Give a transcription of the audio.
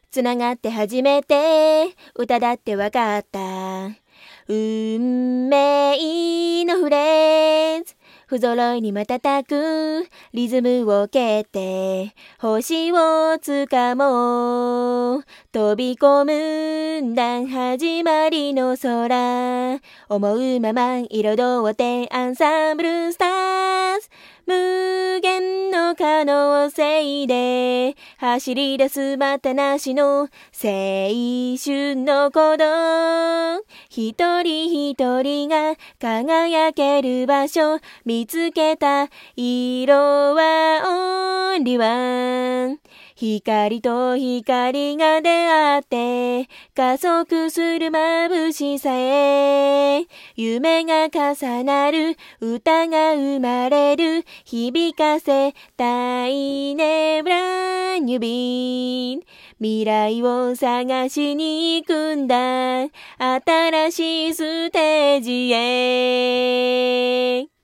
つながって初めて歌だってわかった。運命のフレーズ、不揃いに瞬くリズムを蹴って星をつかもう。飛び込むんだ始まりの空、思うまま彩ってアンサンブルスターズ。無限の可能性で走り出すまたなしの青春の鼓動。一人一人が輝ける場所見つけた。色はオンリーワン。光と光が出会って加速する眩しさへ、夢が重なる歌が生まれる。響かせたいねブランニュービー。未来を探しに行くんだ新しいステージへ。